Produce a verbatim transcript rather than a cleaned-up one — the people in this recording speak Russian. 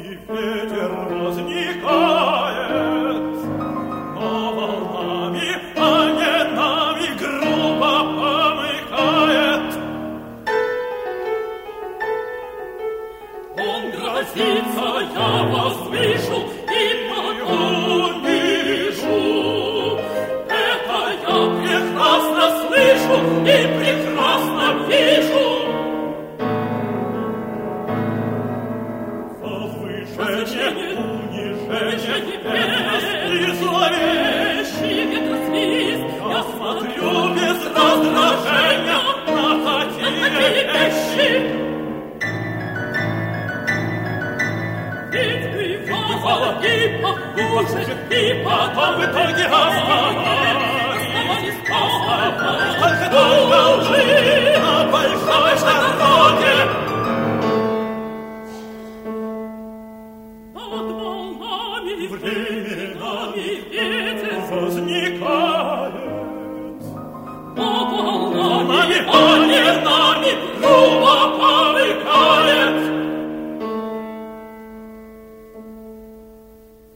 ветер возникает, но волнами, а не нами грубо помыкает. Он грозится, я вас вижу, и потом вижу. Это я прекрасно слышу и прекрасно вижу. Возвышение, унижение, бедность и зловещий ветросвист. Я смотрю без раздражения на такие вещи. Ведь бывало и похуже, и потом в итоге оставались, оставались только лжи на большой дороге. Над волнами, временами ветер возникает, над волнами, а не над